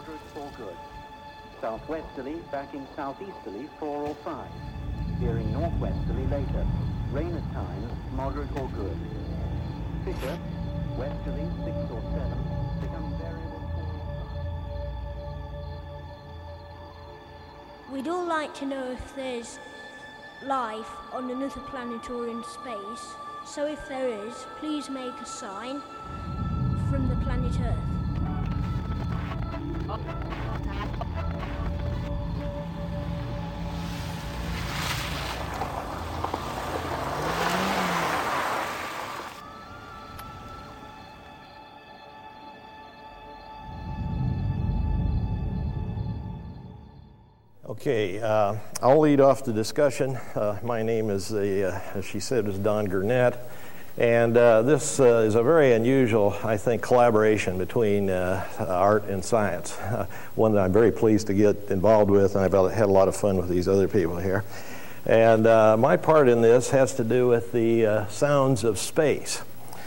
moderate or good. Southwesterly backing southeasterly 4 or 5. Veering northwesterly later. Rain at times, moderate or good. Fisher, westerly 6 or 7. Becomes variable 4 or 5. We'd all like to know if there's life on another planet or in space. So if there is, please make a sign from the planet Earth. Okay, I'll lead off the discussion. My name is, as she said, is Don Gurnett, and this is a very unusual, I think, collaboration between art and science, one that I'm very pleased to get involved with, and I've had a lot of fun with these other people here. And my part in this has to do with the sounds of space.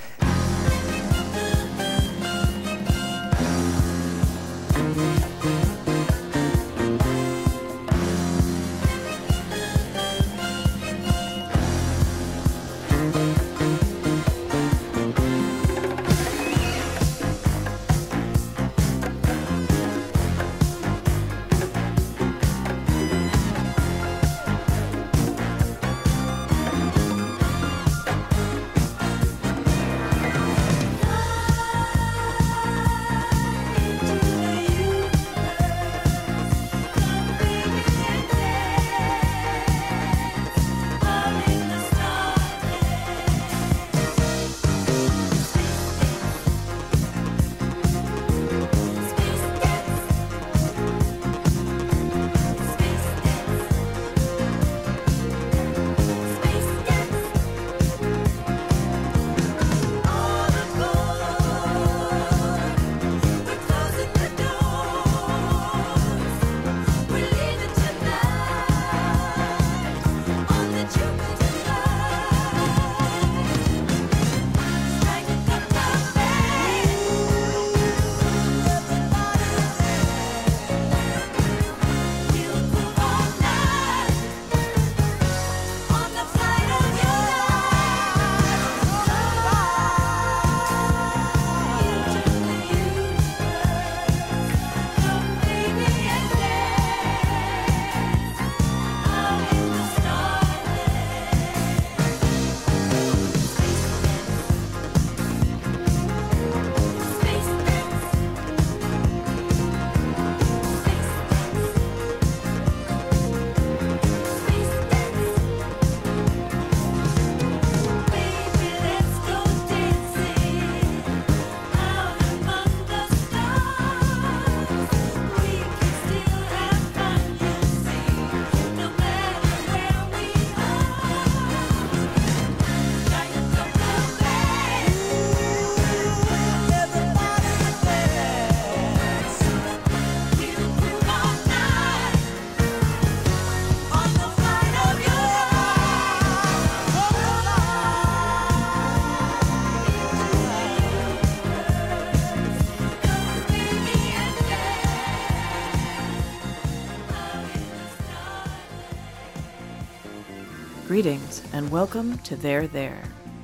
Greetings and welcome to There,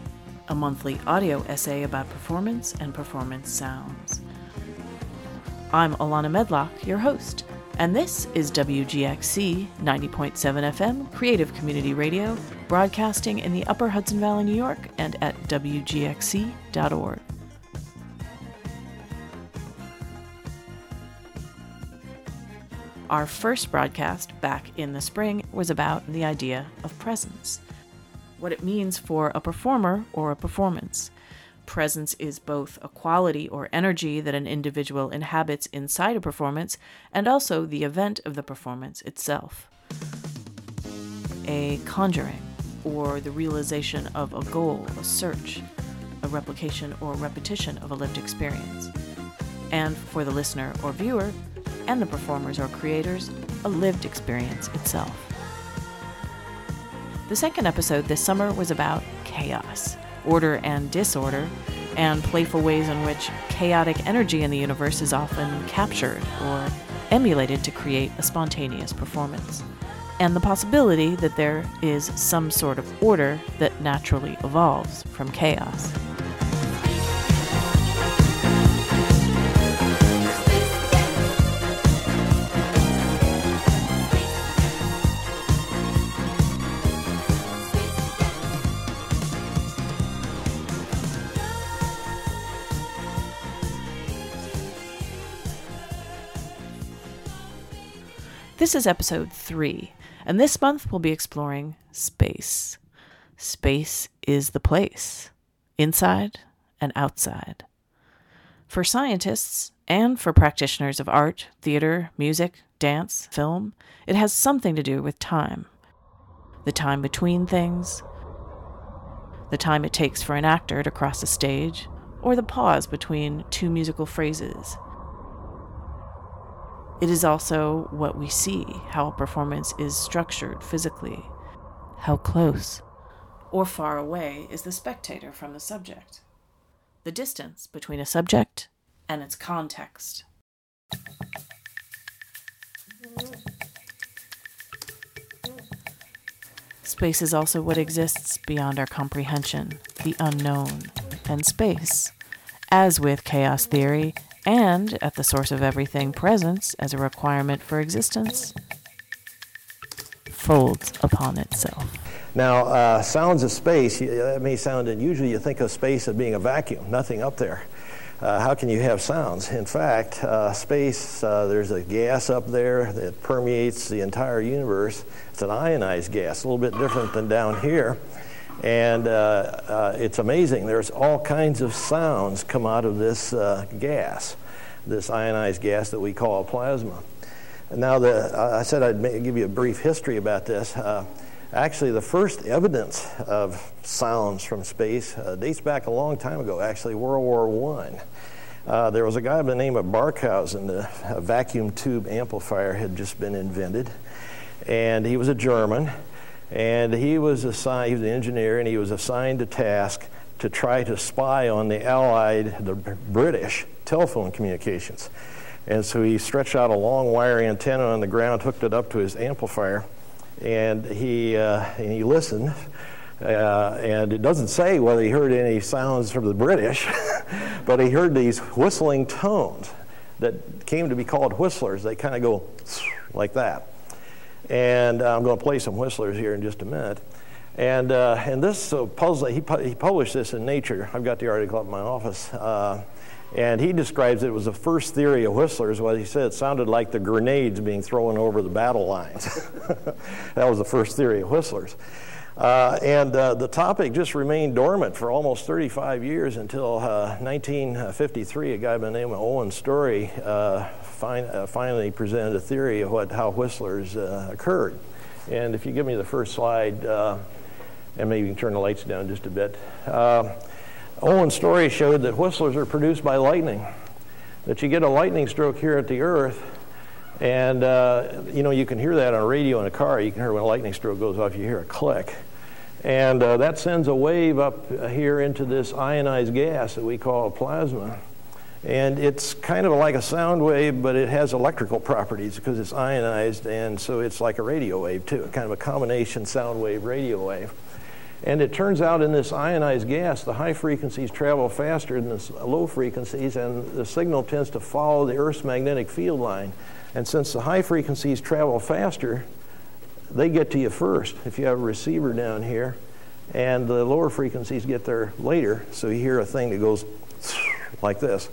a monthly audio essay about performance and performance sounds. I'm Alana Medlock, your host, and this is WGXC 90.7 FM Creative Community Radio, broadcasting in the Upper Hudson Valley, New York, and at WGXC.org. Our first broadcast back in the spring was about the idea of presence, what it means for a performer or a performance. Presence is both a quality or energy that an individual inhabits inside a performance and also the event of the performance itself. A conjuring, or the realization of a goal, a search, a replication or repetition of a lived experience. And for the listener or viewer, and the performers or creators, a lived experience itself. The second episode this summer was about chaos, order and disorder, and playful ways in which chaotic energy in the universe is often captured or emulated to create a spontaneous performance, and the possibility that there is some sort of order that naturally evolves from chaos. This is episode 3, and this month we'll be exploring space. Space is the place, inside and outside. For scientists and for practitioners of art, theater, music, dance, film, it has something to do with time. The time between things, the time it takes for an actor to cross a stage, or the pause between two musical phrases. It is also what we see, how a performance is structured physically. How close or far away is the spectator from the subject? The distance between a subject and its context. Space is also what exists beyond our comprehension, the unknown, and space, as with chaos theory, and at the source of everything, presence as a requirement for existence, folds upon itself. Now, sounds of space, that may sound unusual. You think of space as being a vacuum, nothing up there. How can you have sounds? In fact, space, there's a gas up there that permeates the entire universe. It's an ionized gas, a little bit different than down here. And it's amazing. There's all kinds of sounds come out of this gas, this ionized gas that we call plasma. Now, I said I'd give you a brief history about this. Actually, the first evidence of sounds from space dates back a long time ago, actually World War I. There was a guy by the name of Barkhausen. A vacuum tube amplifier had just been invented, and he was a German. And he was an engineer, and he was assigned a task to try to spy on the British telephone communications. And so he stretched out a long wire antenna on the ground, hooked it up to his amplifier, and he listened. And it doesn't say whether he heard any sounds from the British, but he heard these whistling tones that came to be called whistlers. They kind of go like that. And I'm going to play some whistlers here in just a minute. And this puzzle, he published this in Nature. I've got the article up in my office. And he describes it was the first theory of whistlers. What he said, it sounded like the grenades being thrown over the battle lines. That was the first theory of whistlers. And the topic just remained dormant for almost 35 years until 1953. A guy by the name of Owen Story finally presented a theory of how whistlers occurred. And if you give me the first slide, and maybe you can turn the lights down just a bit. Owen Story showed that whistlers are produced by lightning, that you get a lightning stroke here at the Earth, and you can hear that on a radio in a car. You can hear when a lightning stroke goes off, you hear a click. And that sends a wave up here into this ionized gas that we call plasma. And it's kind of like a sound wave, but it has electrical properties because it's ionized, and so it's like a radio wave too, kind of a combination sound wave, radio wave. And it turns out in this ionized gas, the high frequencies travel faster than the low frequencies, and the signal tends to follow the Earth's magnetic field line. And since the high frequencies travel faster, they get to you first if you have a receiver down here, and the lower frequencies get there later, so you hear a thing that goes like this.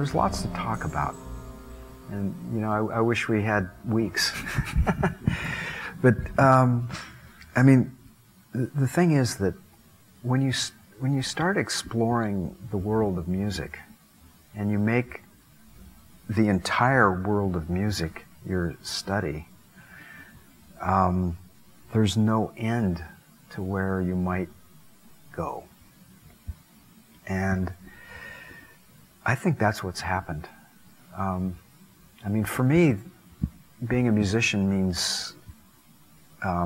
there's lots to talk about. And, you know, I wish we had weeks. But, I mean, the thing is that when you start exploring the world of music and you make the entire world of music your study, there's no end to where you might go. And I think that's what's happened. I mean, for me, being a musician means, I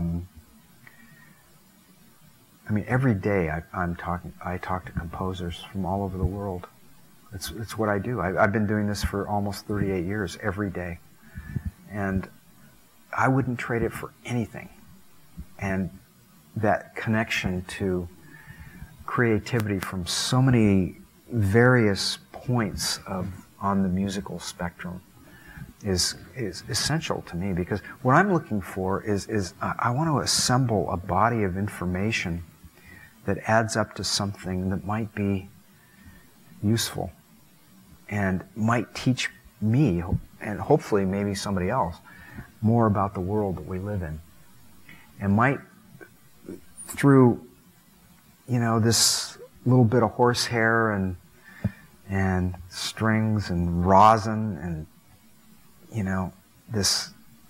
mean, every day I talk to composers from all over the world. It's what I do. I've been doing this for almost 38 years, every day. And I wouldn't trade it for anything. And that connection to creativity from so many various points on the musical spectrum is essential to me, because what I'm looking for is I want to assemble a body of information that adds up to something that might be useful and might teach me, and hopefully maybe somebody else, more about the world that we live in. And might, through, you know, this little bit of horsehair and strings and rosin and, you know, this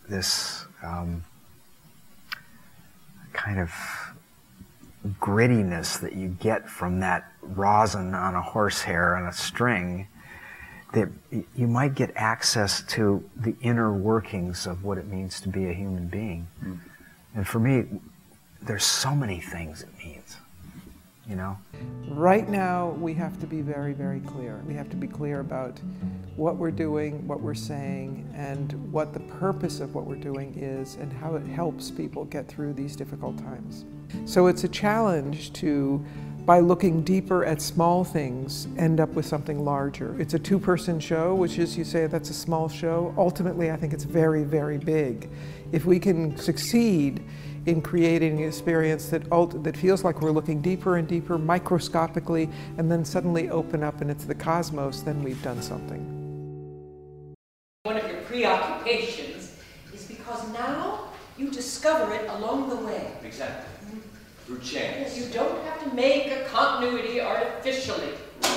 kind of grittiness that you get from that rosin on a horsehair and a string, that you might get access to the inner workings of what it means to be a human being. Mm. And for me, there's so many things it means, you know? Right now, we have to be very, very clear. We have to be clear about what we're doing, what we're saying, and what the purpose of what we're doing is, and how it helps people get through these difficult times. So it's a challenge to, by looking deeper at small things, end up with something larger. It's a two-person show, which is, you say, that's a small show. Ultimately, I think it's very, very big. If we can succeed in creating an experience that feels like we're looking deeper and deeper, microscopically, and then suddenly open up and it's the cosmos, then we've done something. One of your preoccupations is because now you discover it along the way. Exactly. Through chance. You don't have to make a continuity artificially.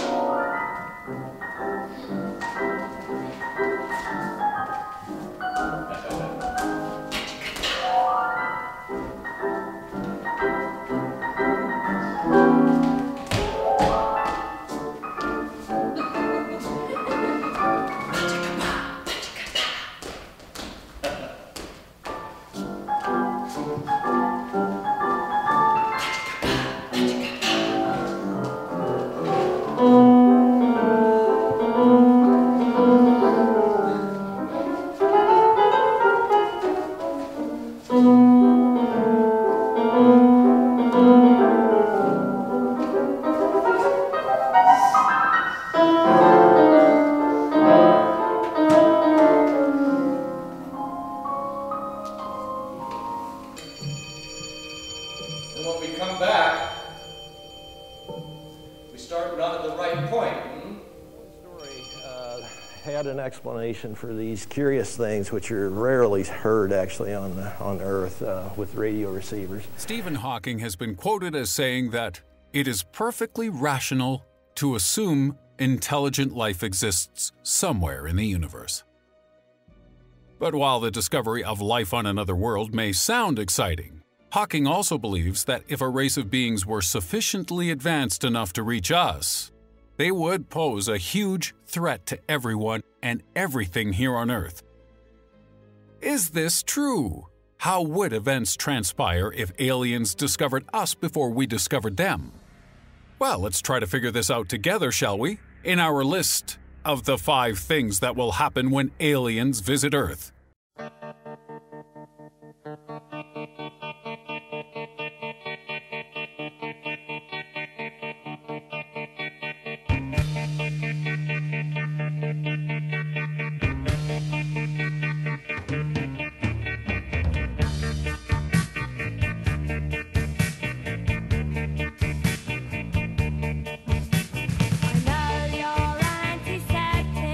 Explanation for these curious things which are rarely heard actually on Earth with radio receivers. Stephen Hawking has been quoted as saying that it is perfectly rational to assume intelligent life exists somewhere in the universe. But while the discovery of life on another world may sound exciting, Hawking also believes that if a race of beings were sufficiently advanced enough to reach us, they would pose a huge threat to everyone and everything here on Earth. Is this true? How would events transpire if aliens discovered us before we discovered them? Well, let's try to figure this out together, shall we? In our list of the 5 things that will happen when aliens visit Earth. I know you're antiseptic.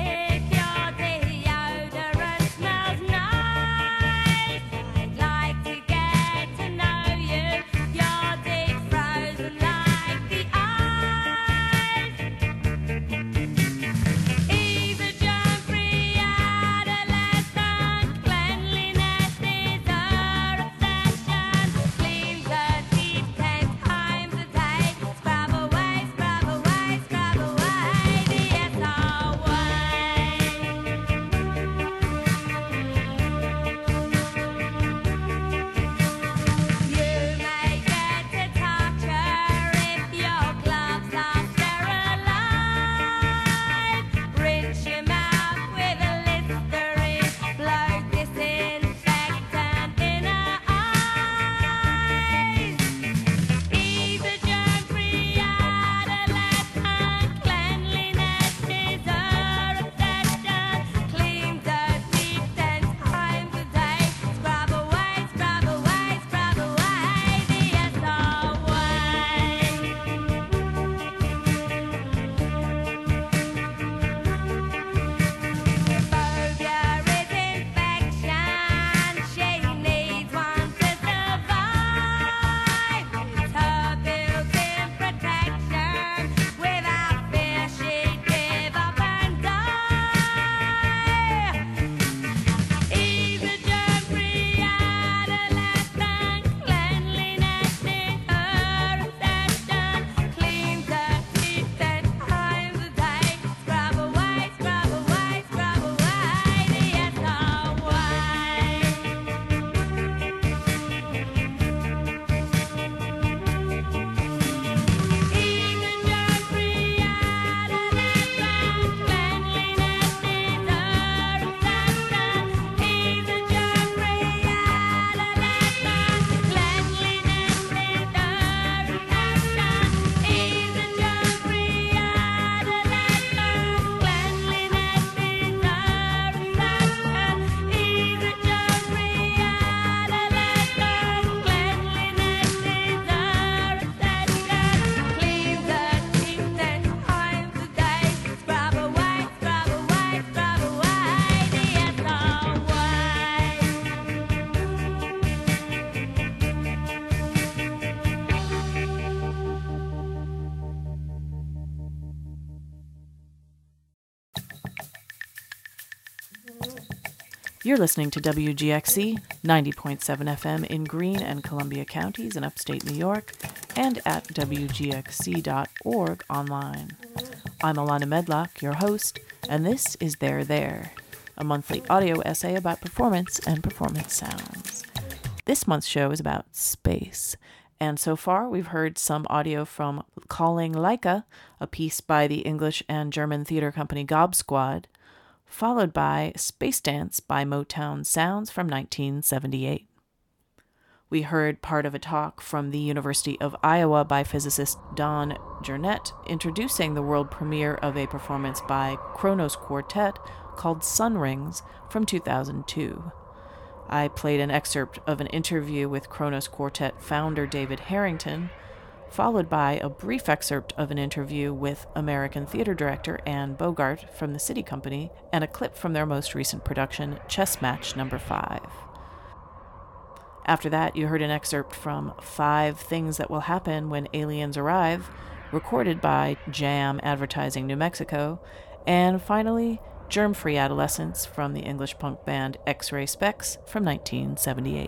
You're listening to WGXC 90.7 FM in Greene and Columbia counties in upstate New York and at WGXC.org online. I'm Alana Medlock, your host, and this is There There, a monthly audio essay about performance and performance sounds. This month's show is about space, and so far we've heard some audio from Calling Laika, a piece by the English and German theater company Gob Squad, followed by Space Dance by Motown Sounds from 1978. We heard part of a talk from the University of Iowa by physicist Don Gurnett introducing the world premiere of a performance by Kronos Quartet called Sun Rings from 2002. I played an excerpt of an interview with Kronos Quartet founder David Harrington, followed by a brief excerpt of an interview with American theater director Anne Bogart from the City Company, and a clip from their most recent production, Chess Match No. 5. After that, you heard an excerpt from 5 Things That Will Happen When Aliens Arrive, recorded by Jam Advertising New Mexico, and finally, Germ-Free Adolescence from the English punk band X-Ray Spex from 1978.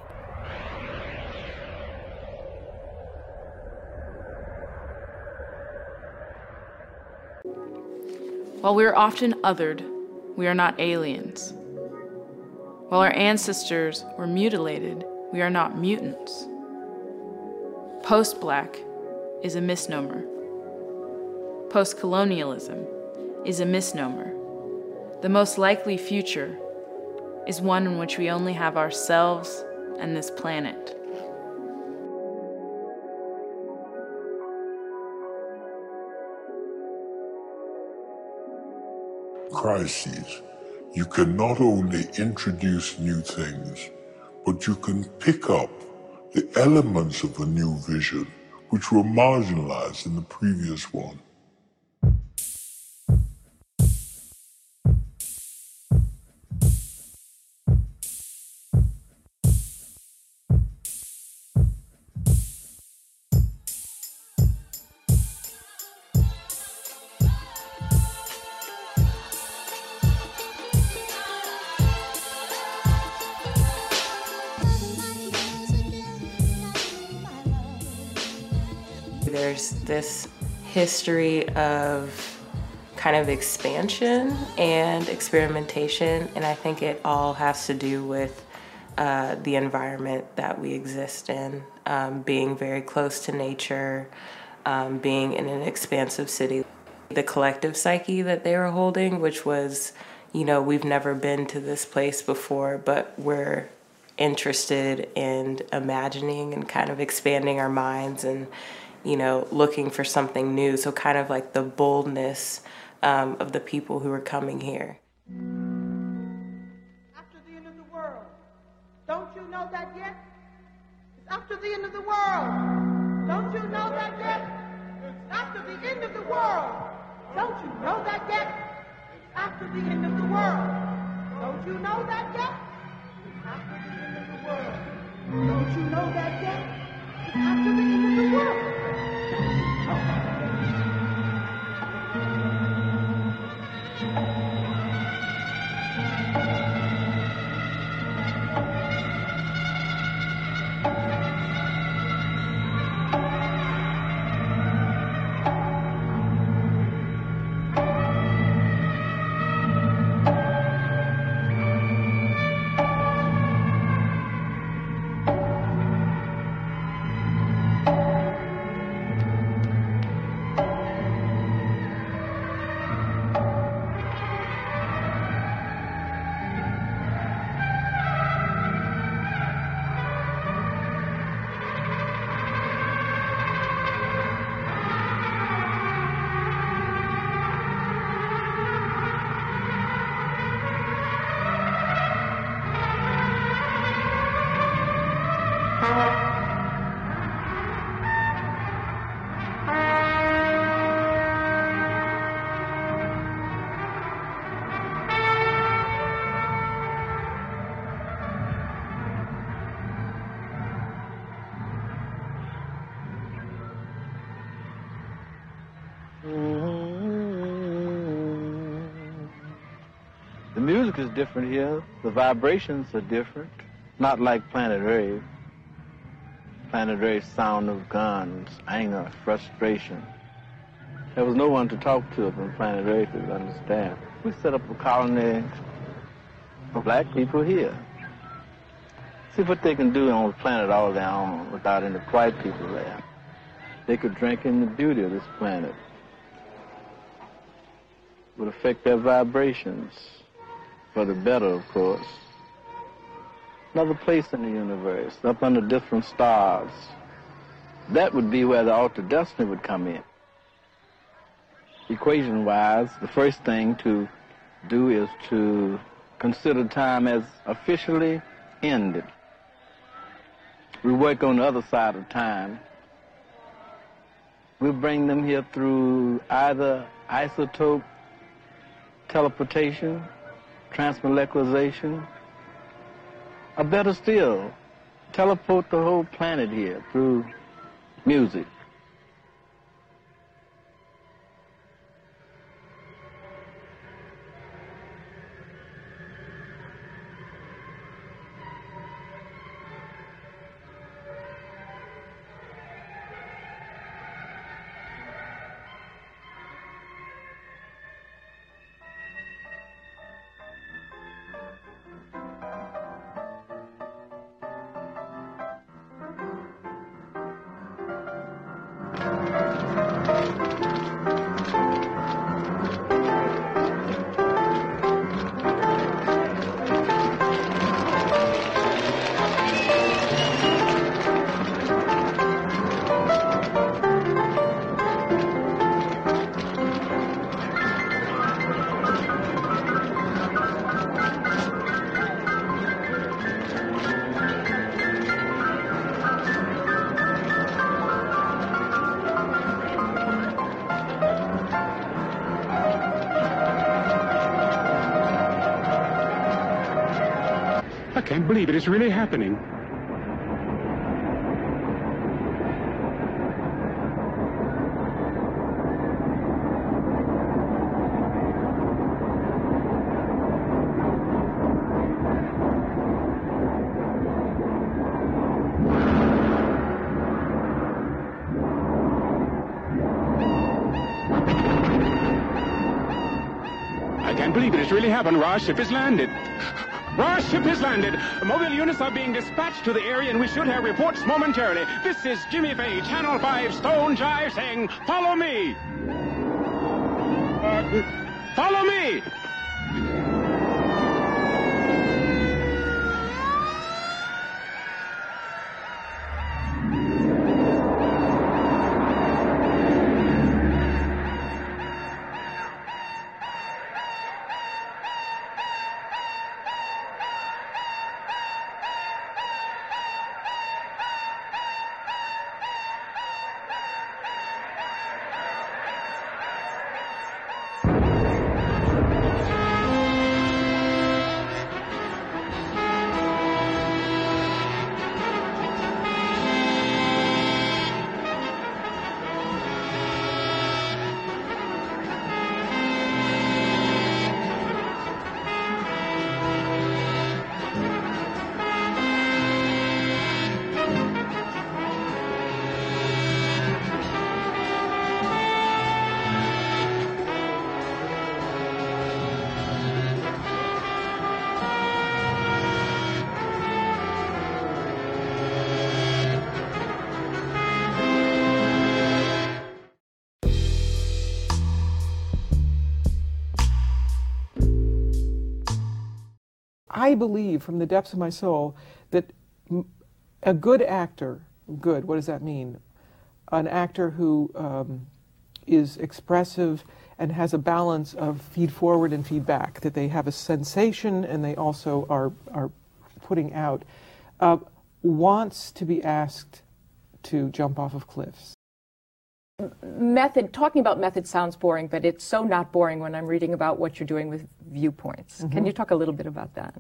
While we are often othered, we are not aliens. While our ancestors were mutilated, we are not mutants. Post-Black is a misnomer. Post-colonialism is a misnomer. The most likely future is one in which we only have ourselves and this planet. Crises. You can not only introduce new things, but you can pick up the elements of a new vision which were marginalized in the previous one. There's this history of kind of expansion and experimentation, and I think it all has to do with the environment that we exist in, being very close to nature, being in an expansive city. The collective psyche that they were holding, which was, we've never been to this place before, but we're interested in imagining and kind of expanding our minds and looking for something new. So kind of like the boldness of the people who are coming here. After the end of the world. Don't you know that yet? It's after the end of the world. Don't you know that yet? It's after the end of the world. Don't you know that yet? It's after the end of the world. Don't you know that yet? It's after the end of the world. Don't you know that yet? It's after the end of the world. The music is different here. The vibrations are different. Not like Planet Rave. Planet Rave's sound of guns, anger, frustration. There was no one to talk to from Planet Rave to understand. We set up a colony for black people here. See what they can do on the planet all their own without any white people there. They could drink in the beauty of this planet. It would affect their vibrations for the better, of course. Another place in the universe, up under different stars. That would be where the altered destiny would come in. Equation-wise, the first thing to do is to consider time as officially ended. We work on the other side of time. We'll bring them here through either isotope teleportation, transmolecularization, or better still, teleport the whole planet here through music. I can't believe it. It's really happening. I can't believe it. It's really happened. Ra's ship has landed. Ra's ship has landed. Mobile units are being dispatched to the area, and we should have reports momentarily. This is Jimmy Fay, Channel 5, Stone Jive, saying, follow me. Follow me. I believe from the depths of my soul that a good actor, good, what does that mean? An actor who is expressive and has a balance of feed forward and feed back, that they have a sensation and they also are putting out, wants to be asked to jump off of cliffs. Talking about method sounds boring, but it's so not boring when I'm reading about what you're doing with viewpoints. Mm-hmm. Can you talk a little bit about that?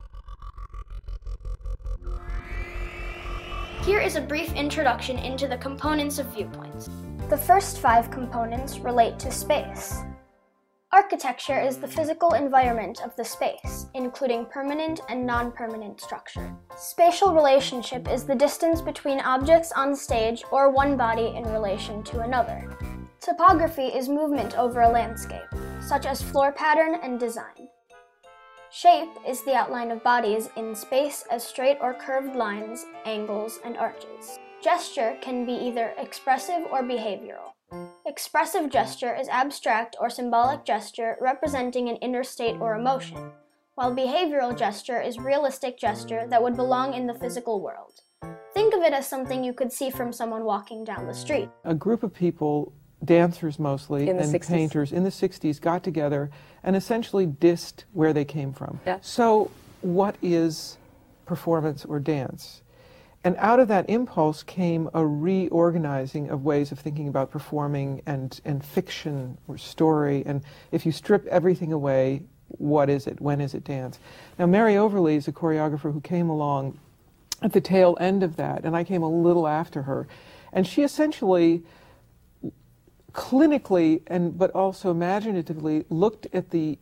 Here is a brief introduction into the components of viewpoints. The first 5 components relate to space. Architecture is the physical environment of the space, including permanent and non-permanent structure. Spatial relationship is the distance between objects on stage or one body in relation to another. Topography is movement over a landscape, such as floor pattern and design. Shape is the outline of bodies in space as straight or curved lines, angles, and arches. Gesture can be either expressive or behavioral. Expressive gesture is abstract or symbolic gesture representing an inner state or emotion, while behavioral gesture is realistic gesture that would belong in the physical world. Think of it as something you could see from someone walking down the street. A group of people, dancers mostly, and 60s. painters in the 60s got together and essentially dissed where they came from. Yeah. So what is performance or dance? And out of that impulse came a reorganizing of ways of thinking about performing and fiction or story. And if you strip everything away, what is it? When is it dance? Now, Mary Overly is a choreographer who came along at the tail end of that, and I came a little after her. And she essentially, clinically, but also imaginatively, looked at the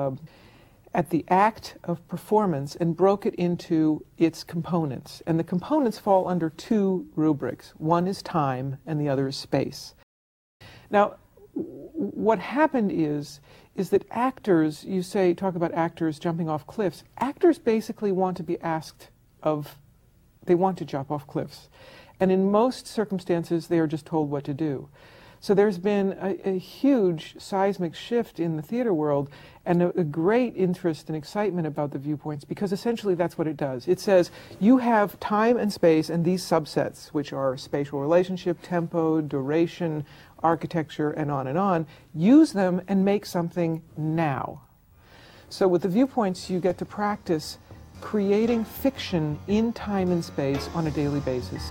act of performance and broke it into its components. And the components fall under two rubrics. One is time and the other is space. Now, what happened is that actors, talk about actors jumping off cliffs. Actors basically want to be asked they want to jump off cliffs. And in most circumstances, they are just told what to do. So there's been a huge seismic shift in the theater world and a great interest and excitement about the viewpoints, because essentially that's what it does. It says you have time and space and these subsets, which are spatial relationship, tempo, duration, architecture, and on. Use them and make something now. So with the viewpoints, you get to practice creating fiction in time and space on a daily basis.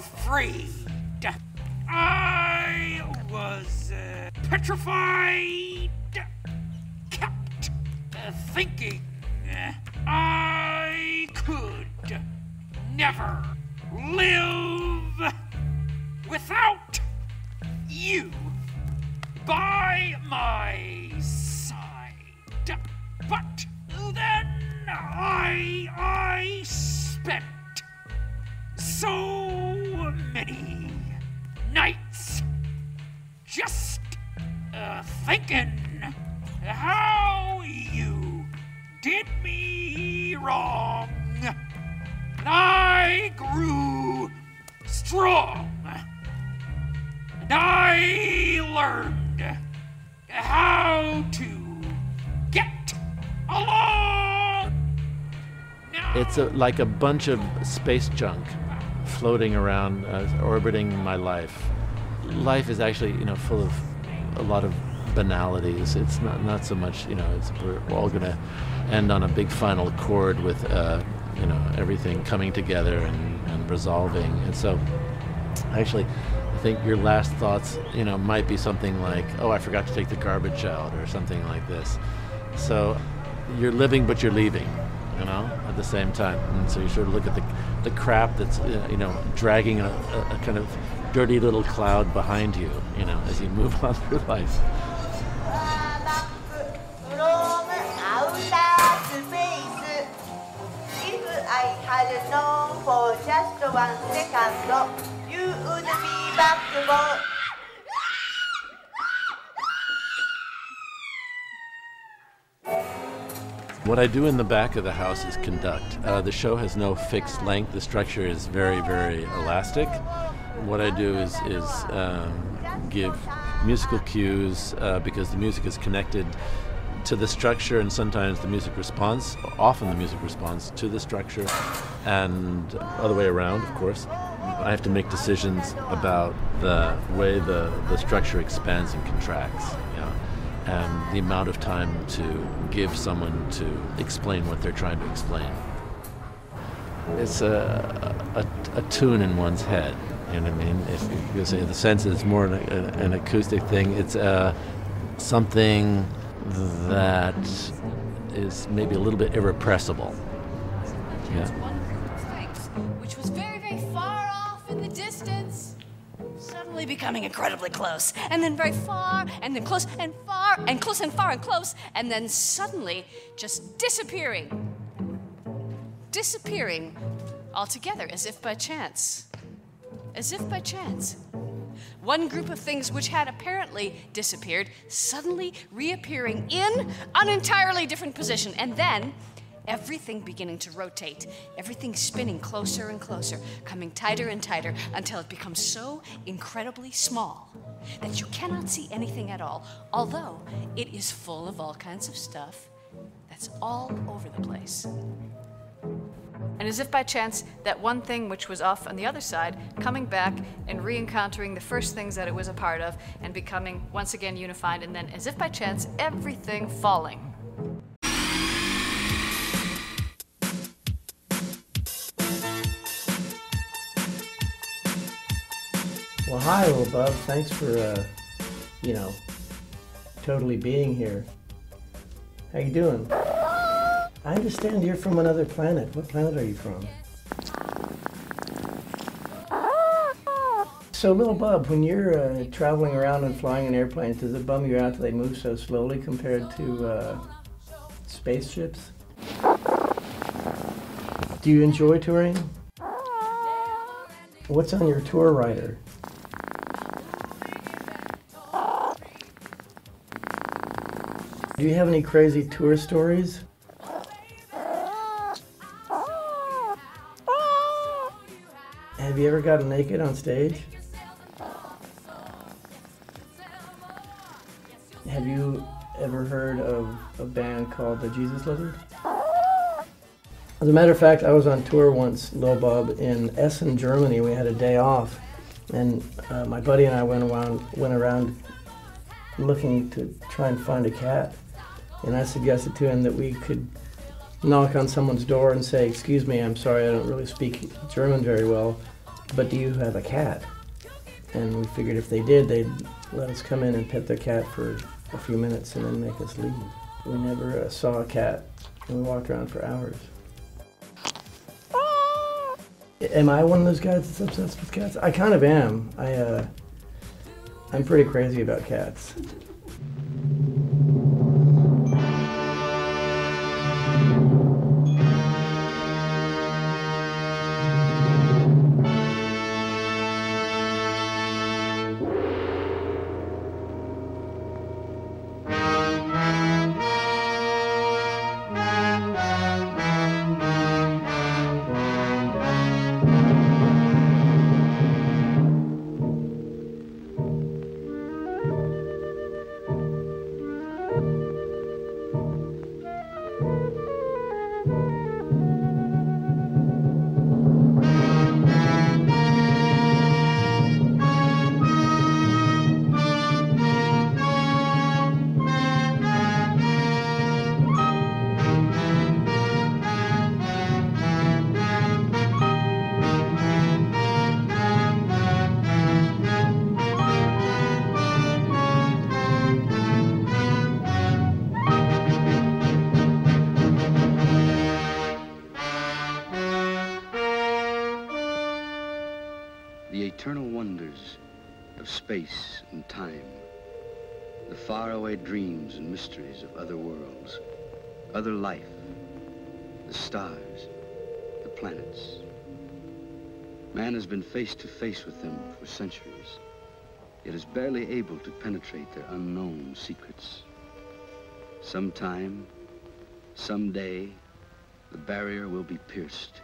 afraid. I was petrified, kept thinking I could never live without you by my side. But then I spent so many nights just thinking how you did me wrong. And I grew strong. And I learned how to get along. It's like a bunch of space junk floating around, orbiting my life. Life is actually, full of a lot of banalities. It's not so much, we're all going to end on a big final chord with, everything coming together and resolving. And so, actually, I think your last thoughts, might be something like, oh, I forgot to take the garbage out, or something like this. So, you're living, but you're leaving, at the same time. And so you sort of look at the crap that's, dragging a kind of dirty little cloud behind you, as you move on through life. If I had known for just 1 second, you would be back for. What I do in the back of the house is conduct. The show has no fixed length. The structure is very, very elastic. What I do is give musical cues because the music is connected to the structure, and sometimes the music responds, often the music responds to the structure, and other way around, of course. I have to make decisions about the way the structure expands and contracts, and the amount of time to give someone to explain what they're trying to explain. It's a tune in one's head, you know what I mean? If you say the sense is more an acoustic thing, it's something that is maybe a little bit irrepressible. Yeah. Which was very, very far off in the distance, suddenly becoming incredibly close, and then very far, and then close, and far, and close, and far, and close, and then suddenly just disappearing altogether, as if by chance. As if by chance. One group of things which had apparently disappeared suddenly reappearing in an entirely different position, and then everything beginning to rotate, everything spinning closer and closer, coming tighter and tighter until it becomes so incredibly small that you cannot see anything at all, although it is full of all kinds of stuff that's all over the place. And as if by chance, that one thing which was off on the other side, coming back and re-encountering the first things that it was a part of and becoming once again unified, and then as if by chance, everything falling. Well, hi, little bub. Thanks for, totally being here. How you doing? I understand you're from another planet. What planet are you from? So, little bub, when you're traveling around and flying in airplanes, does it bum you out that they move so slowly compared to spaceships? Do you enjoy touring? What's on your tour rider? Do you have any crazy tour stories? Have you ever gotten naked on stage? Have you ever heard of a band called the Jesus Lizard? As a matter of fact, I was on tour once, Lil Bub, in Essen, Germany. We had a day off, and my buddy and I went around looking to try and find a cat. And I suggested to him that we could knock on someone's door and say, "Excuse me, I'm sorry, I don't really speak German very well. but do you have a cat? And we figured if they did, they'd let us come in and pet their cat for a few minutes and then make us leave. We never saw a cat, and we walked around for hours. Am I one of those guys that's obsessed with cats? I kind of am. I'm pretty crazy about cats. The eternal wonders of space and time, the faraway dreams and mysteries of other worlds, other life, the stars, the planets. Man has been face to face with them for centuries, yet is barely able to penetrate their unknown secrets. Sometime, someday, the barrier will be pierced.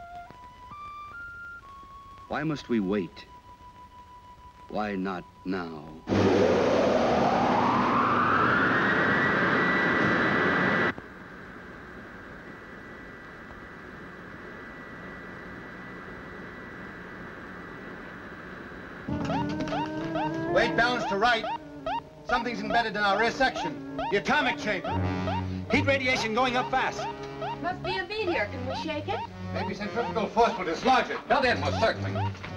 Why must we wait? Why not now? Weight balance to right. Something's embedded in our rear section. The atomic chamber. Heat radiation going up fast. Must be a meteor. Can we shake it? Maybe centrifugal force will dislodge it. Build in, most certainly.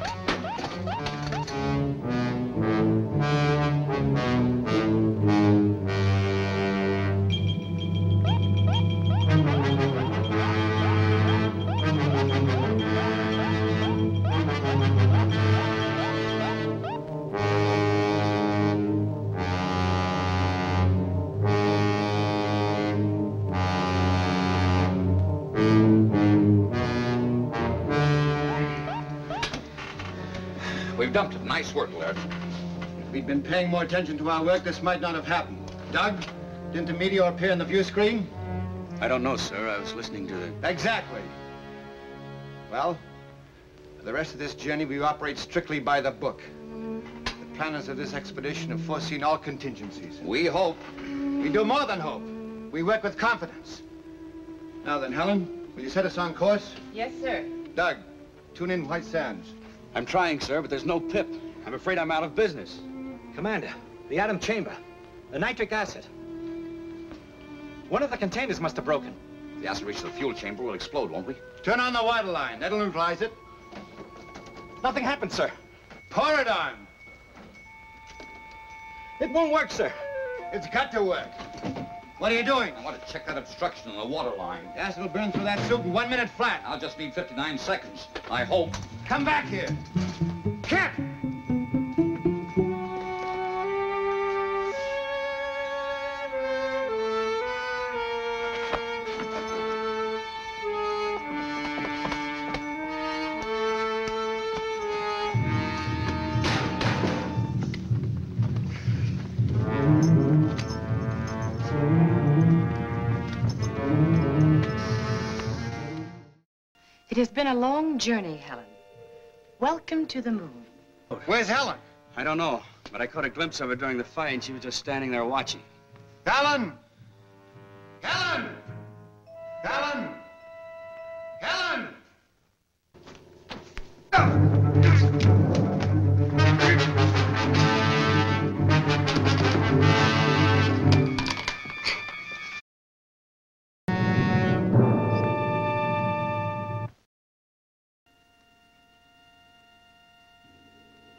We've dumped it. Nice work, Laird. If we'd been paying more attention to our work, this might not have happened. Doug, didn't the meteor appear on the view screen? I don't know, sir. I was listening to the... Exactly. Well, for the rest of this journey, we operate strictly by the book. The planners of this expedition have foreseen all contingencies. We hope. We do more than hope. We work with confidence. Now then, Helen, will you set us on course? Yes, sir. Doug, tune in White Sands. I'm trying, sir, but there's no pip. I'm afraid I'm out of business. Commander, the atom chamber, the nitric acid. One of the containers must have broken. If the acid reaches the fuel chamber, we'll explode, won't we? Turn on the water line. That'll neutralize it. Nothing happened, sir. Pour it on. It won't work, sir. It's got to work. What are you doing? I want to check that obstruction on the water line. The acid will burn through that soup in 1 minute flat. I'll just need 59 seconds. I hope. Come back here. Kip! It has been a long journey, Helen. Welcome to the moon. Where's Helen? I don't know, but I caught a glimpse of her during the fight, and she was just standing there watching. Helen! Helen! Helen! Helen!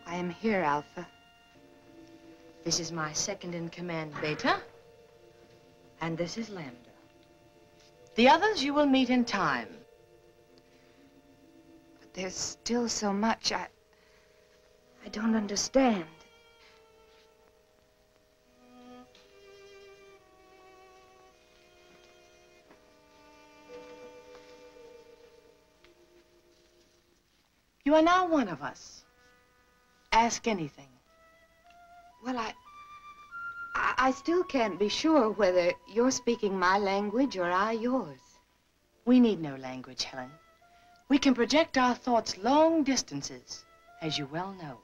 I am here, Alpha. This is my second-in-command, Beta. And this is Lambda. The others you will meet in time. But there's still so much I don't understand. You are now one of us. Ask anything. Well, I still can't be sure whether you're speaking my language or I yours. We need no language, Helen. We can project our thoughts long distances, as you well know.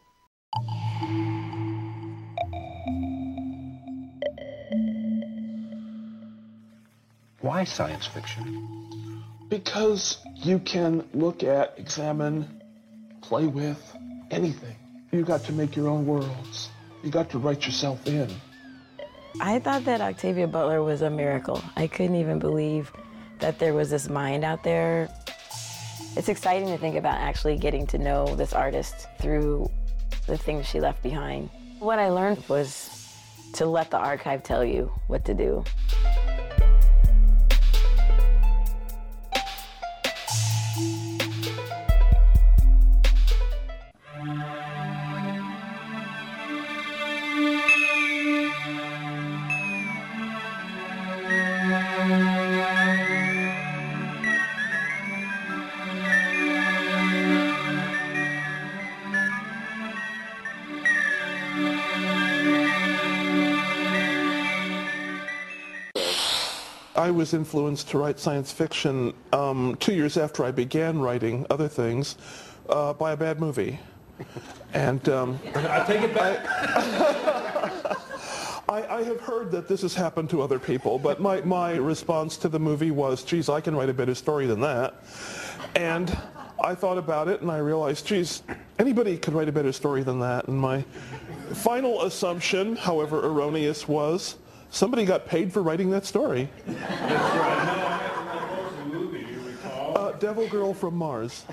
Why science fiction? Because you can look at, examine, play with, anything. You got to make your own worlds. You got to write yourself in. I thought that Octavia Butler was a miracle. I couldn't even believe that there was this mind out there. It's exciting to think about actually getting to know this artist through the things she left behind. What I learned was to let the archive tell you what to do. I was influenced to write science fiction 2 years after I began writing other things by a bad movie. And I take it back. I have heard that this has happened to other people, but my response to the movie was, geez, I can write a better story than that. And I thought about it and I realized, geez, anybody could write a better story than that. And my final assumption, however erroneous, was somebody got paid for writing that story. Devil Girl from Mars.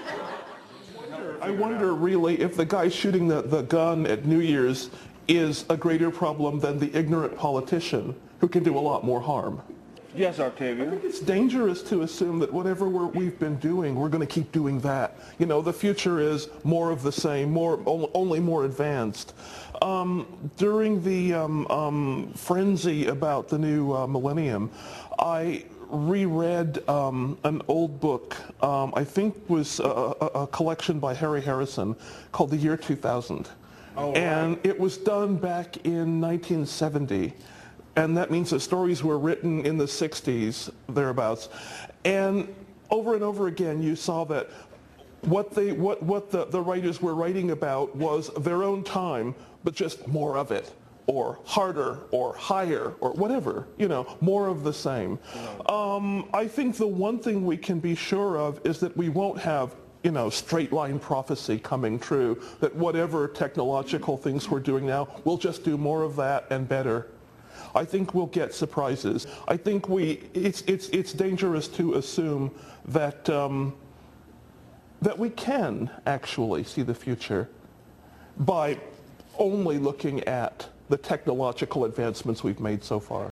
I wonder really if the guy shooting the gun at New Year's is a greater problem than the ignorant politician who can do a lot more harm. Yes, Octavia. I think it's dangerous to assume that whatever we've been doing, we're going to keep doing that. You know, the future is more of the same, only more advanced. During the frenzy about the new millennium, I reread an old book, I think was a collection by Harry Harrison called The Year 2000. Oh, and it was done back in 1970. And that means that stories were written in the 60s, thereabouts. And over again, you saw that what the writers were writing about was their own time, but just more of it, or harder, or higher, or whatever, you know, more of the same. I think the one thing we can be sure of is that we won't have, you know, straight line prophecy coming true, that whatever technological things we're doing now, we'll just do more of that and better. I think we'll get surprises. I think it's dangerous to assume that that we can actually see the future by only looking at the technological advancements we've made so far.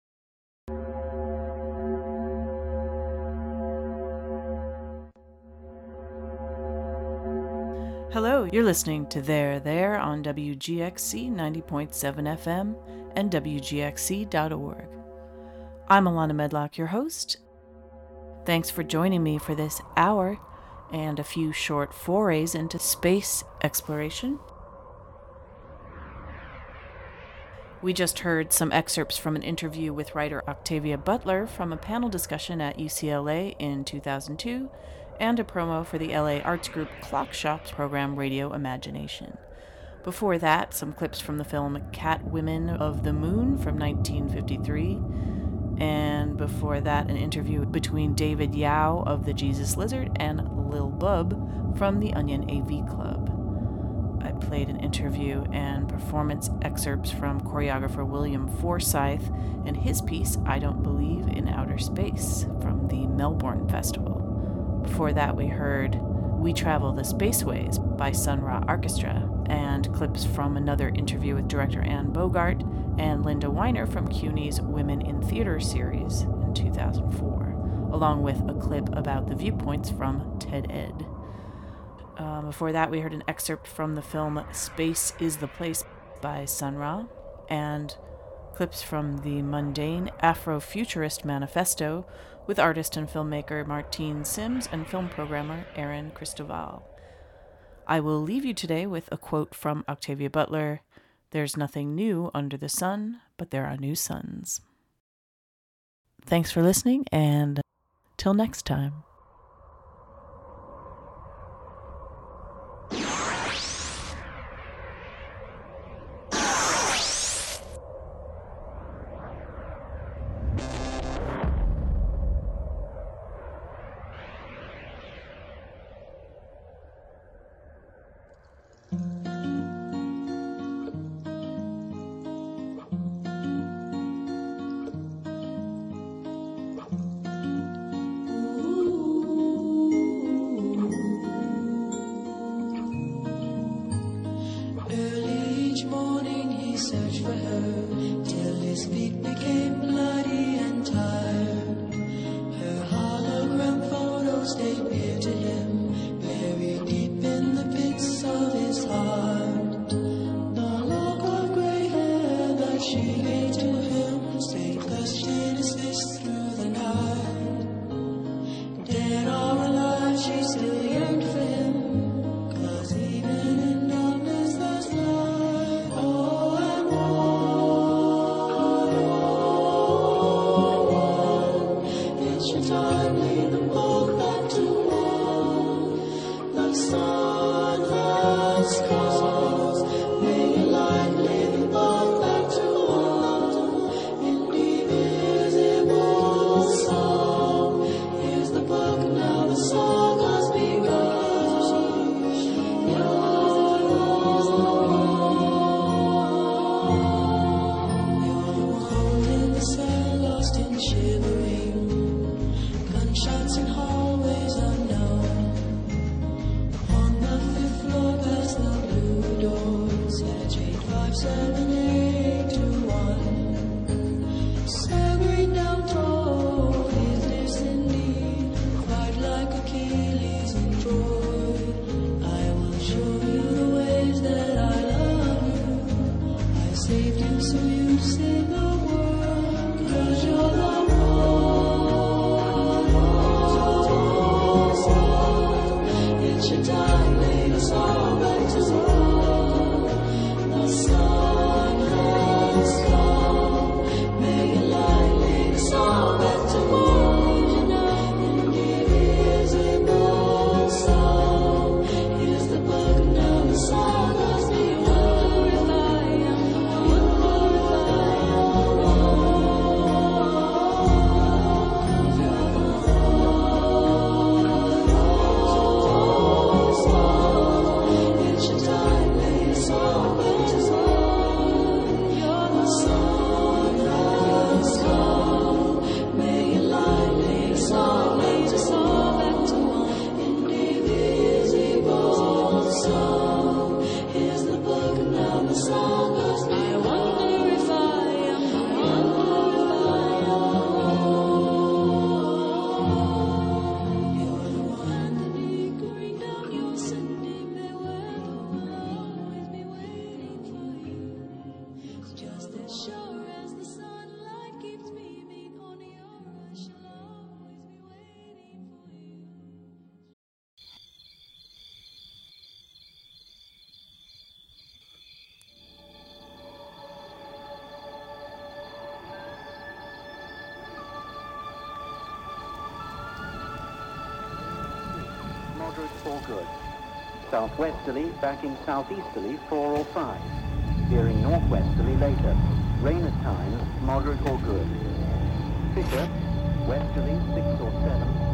Hello, you're listening to There on WGXC 90.7 FM and WGXC.org. I'm Alana Medlock, your host. Thanks for joining me for this hour and a few short forays into space exploration. We just heard some excerpts from an interview with writer Octavia Butler from a panel discussion at UCLA in 2002, and a promo for the LA arts group Clock Shop's program Radio Imagination. Before that, some clips from the film Catwomen of the Moon from 1953, and before that, an interview between David Yao of the Jesus Lizard and Lil Bub from the Onion AV Club. I played an interview and performance excerpts from choreographer William Forsythe and his piece, I Don't Believe in Outer Space, from the Melbourne Festival. Before that, we heard We Travel the Spaceways by Sun Ra Orchestra and clips from another interview with director Anne Bogart and Linda Weiner from CUNY's Women in Theater series in 2004, along with a clip about the viewpoints from TED Ed. Before that, we heard an excerpt from the film Space is the Place by Sun Ra, and clips from the Mundane Afrofuturist Manifesto with artist and filmmaker Martine Sims and film programmer Aaron Cristoval. I will leave you today with a quote from Octavia Butler: "There's nothing new under the sun, but there are new suns." Thanks for listening, and till next time. Or good. Southwesterly backing southeasterly 4 or 5. Veering northwesterly later. Rain at times, moderate or good. Fisher, westerly 6 or 7.